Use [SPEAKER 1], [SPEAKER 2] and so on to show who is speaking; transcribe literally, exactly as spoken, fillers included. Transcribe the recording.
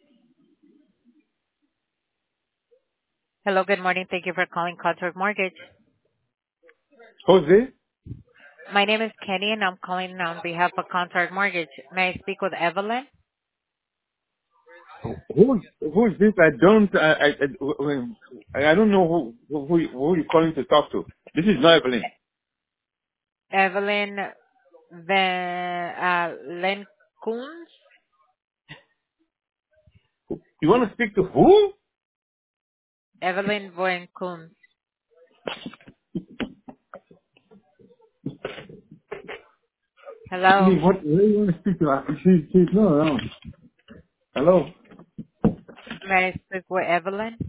[SPEAKER 1] Hello, good morning. Thank you for calling Contour Mortgage.
[SPEAKER 2] Who's this?
[SPEAKER 1] My name is Kenny, and I'm calling on behalf of Contour Mortgage. May I speak with Evelyn?
[SPEAKER 2] Who who is this? I don't I I I, I don't know who who who you're calling to talk to. This is not Evelyn.
[SPEAKER 1] Evelyn Van uh, Lenkoens?
[SPEAKER 2] You want to speak to who?
[SPEAKER 1] Evelyn Van Koens.
[SPEAKER 2] I
[SPEAKER 1] Hello.
[SPEAKER 2] mean, what? Where you want to speak to? Uh, She's she's not around. Hello.
[SPEAKER 1] May I speak with Evelyn?